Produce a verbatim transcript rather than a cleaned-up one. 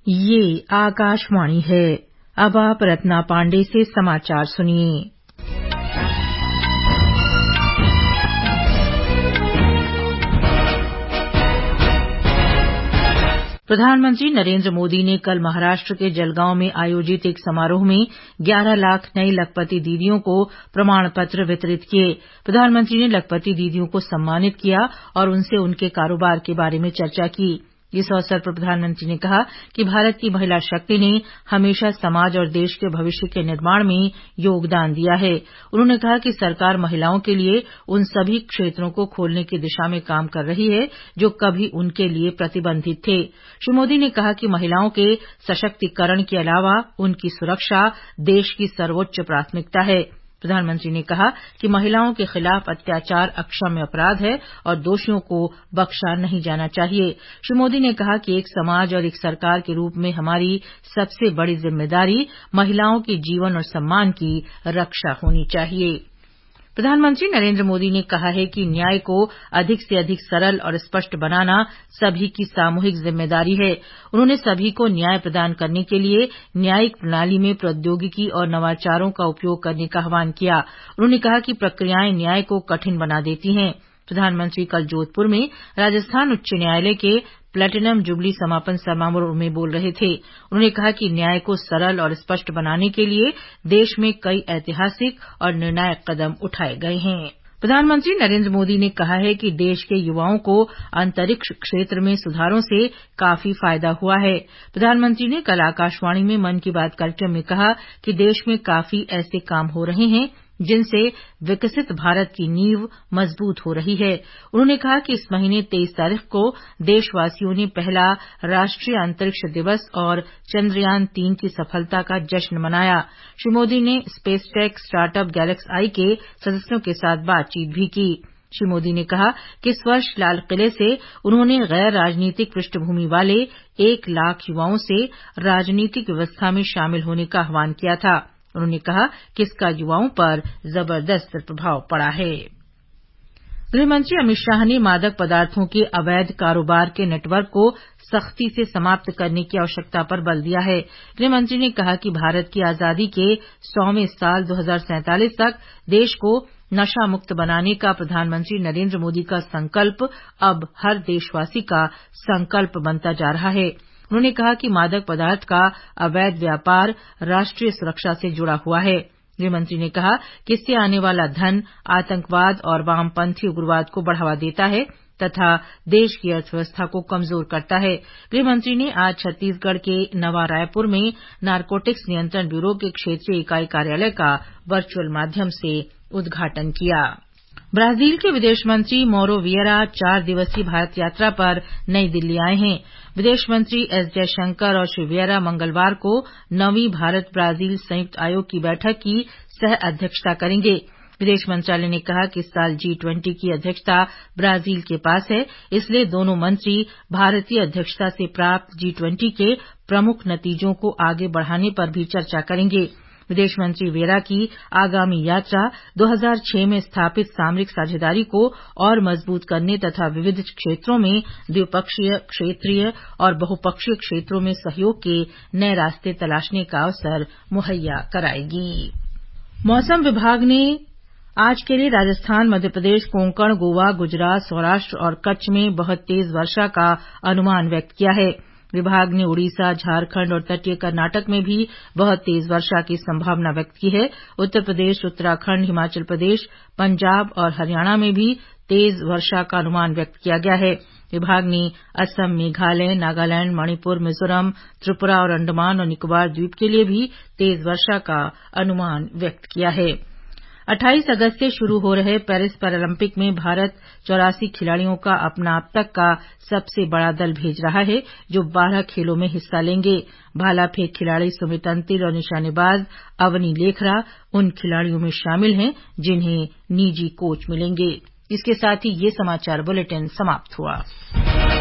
ये आकाशवाणी है। अब आप रत्ना पांडे से समाचार सुनिए। प्रधानमंत्री नरेंद्र मोदी ने कल महाराष्ट्र के जलगांव में आयोजित एक समारोह में ग्यारह लाख नई लखपति दीदियों को प्रमाण पत्र वितरित किए। प्रधानमंत्री ने लखपति दीदियों को सम्मानित किया और उनसे उनके कारोबार के बारे में चर्चा की। इस अवसर पर प्रधानमंत्री ने कहा कि भारत की महिला शक्ति ने हमेशा समाज और देश के भविष्य के निर्माण में योगदान दिया है। उन्होंने कहा कि सरकार महिलाओं के लिए उन सभी क्षेत्रों को खोलने की दिशा में काम कर रही है जो कभी उनके लिए प्रतिबंधित थे। श्री मोदी ने कहा कि महिलाओं के सशक्तिकरण के अलावा उनकी सुरक्षा देश की सर्वोच्च प्राथमिकता है। प्रधानमंत्री ने कहा कि महिलाओं के खिलाफ अत्याचार अक्षम्य अपराध है और दोषियों को बख्शा नहीं जाना चाहिए। श्री मोदी ने कहा कि एक समाज और एक सरकार के रूप में हमारी सबसे बड़ी जिम्मेदारी महिलाओं के जीवन और सम्मान की रक्षा होनी चाहिए। प्रधानमंत्री नरेंद्र मोदी ने कहा है कि न्याय को अधिक से अधिक सरल और स्पष्ट बनाना सभी की सामूहिक जिम्मेदारी है। उन्होंने सभी को न्याय प्रदान करने के लिए न्यायिक प्रणाली में प्रौद्योगिकी और नवाचारों का उपयोग करने का आह्वान किया। उन्होंने कहा कि प्रक्रियाएं न्याय को कठिन बना देती हैं। प्रधानमंत्री कल जोधपुर में राजस्थान उच्च न्यायालय के प्लेटिनम जुबली समापन समारोह में बोल रहे थे। उन्होंने कहा कि न्याय को सरल और स्पष्ट बनाने के लिए देश में कई ऐतिहासिक और निर्णायक कदम उठाए गए हैं। प्रधानमंत्री नरेंद्र मोदी ने कहा है कि देश के युवाओं को अंतरिक्ष क्षेत्र में सुधारों से काफी फायदा हुआ है। प्रधानमंत्री ने कल आकाशवाणी में मन की बात कार्यक्रम में कहा कि देश में काफी ऐसे काम हो रहे हैं जिनसे विकसित भारत की नींव मजबूत हो रही है। उन्होंने कहा कि इस महीने तेईस तारीख को देशवासियों ने पहला राष्ट्रीय अंतरिक्ष दिवस और चंद्रयान तीन की सफलता का जश्न मनाया। श्री मोदी ने स्पेसटेक स्टार्टअप गैलेक्सी आई के सदस्यों के साथ बातचीत भी की। श्री मोदी ने कहा कि इस वर्ष लाल किले से उन्होंने गैर राजनीतिक पृष्ठभूमि वाले एक लाख युवाओं से राजनीतिक व्यवस्था में शामिल होने का आह्वान किया था। उन्होंने कहा कि इसका युवाओं पर जबरदस्त प्रभाव पड़ा है। गृहमंत्री अमित शाह ने मादक पदार्थों के अवैध कारोबार के नेटवर्क को सख्ती से समाप्त करने की आवश्यकता पर बल दिया है। गृहमंत्री ने कहा कि भारत की आजादी के सौवें साल दो हजार सैंतालीस तक देश को नशा मुक्त बनाने का प्रधानमंत्री नरेंद्र मोदी का संकल्प अब हर देशवासी का संकल्प बनता जा रहा है। उन्होंने कहा कि मादक पदार्थ का अवैध व्यापार राष्ट्रीय सुरक्षा से जुड़ा हुआ है। गृहमंत्री ने कहा कि इससे आने वाला धन आतंकवाद और वामपंथी उग्रवाद को बढ़ावा देता है तथा देश की अर्थव्यवस्था को कमजोर करता है। गृहमंत्री ने आज छत्तीसगढ़ के नवा रायपुर में नारकोटिक्स नियंत्रण ब्यूरो के क्षेत्रीय इकाई कार्यालय का वर्चुअल माध्यम से उद्घाटन किया। ब्राजील के विदेश मंत्री मौरो वियरा चार दिवसीय भारत यात्रा पर नई दिल्ली आए हैं। विदेश मंत्री एस जयशंकर और श्री वियरा मंगलवार को नवीं भारत ब्राजील संयुक्त आयोग की बैठक की सह अध्यक्षता करेंगे। विदेश मंत्रालय ने कहा कि इस साल जी ट्वेंटी की अध्यक्षता ब्राजील के पास है, इसलिए दोनों मंत्री भारतीय अध्यक्षता से प्राप्त जी ट्वेंटी के प्रमुख नतीजों को आगे बढ़ाने पर भी चर्चा करेंगे। विदेश मंत्री वेरा की आगामी यात्रा दो हजार छह में स्थापित सामरिक साझेदारी को और मजबूत करने तथा विविध क्षेत्रों में द्विपक्षीय, क्षेत्रीय और बहुपक्षीय क्षेत्रों में सहयोग के नए रास्ते तलाशने का अवसर मुहैया कराएगी। मौसम विभाग ने आज के लिए राजस्थान, मध्यप्रदेश, कोंकण, गोवा, गुजरात, सौराष्ट्र और कच्छ में बहुत तेज वर्षा का अनुमान व्यक्त किया है। विभाग ने उड़ीसा, झारखंड और तटीय कर्नाटक में भी बहुत तेज वर्षा की संभावना व्यक्त की है। उत्तर प्रदेश, उत्तराखंड, हिमाचल प्रदेश, पंजाब और हरियाणा में भी तेज वर्षा का अनुमान व्यक्त किया गया है। विभाग ने असम, मेघालय, नागालैंड, मणिपुर, मिजोरम, त्रिपुरा और अंडमान और निकोबार द्वीप के लिए भी तेज वर्षा का अनुमान व्यक्त किया है। अट्ठाईस अगस्त से शुरू हो रहे पेरिस पैरालंपिक में भारत चौरासी खिलाड़ियों का अपना अब तक का सबसे बड़ा दल भेज रहा है, जो बारह खेलों में हिस्सा लेंगे। भाला फेंक खिलाड़ी सुमित अंतिल और निशानेबाज अवनी लेखरा उन खिलाड़ियों में शामिल हैं जिन्हें निजी कोच मिलेंगे। इसके साथ ही ये समाचार बुलेटिन समाप्त हुआ।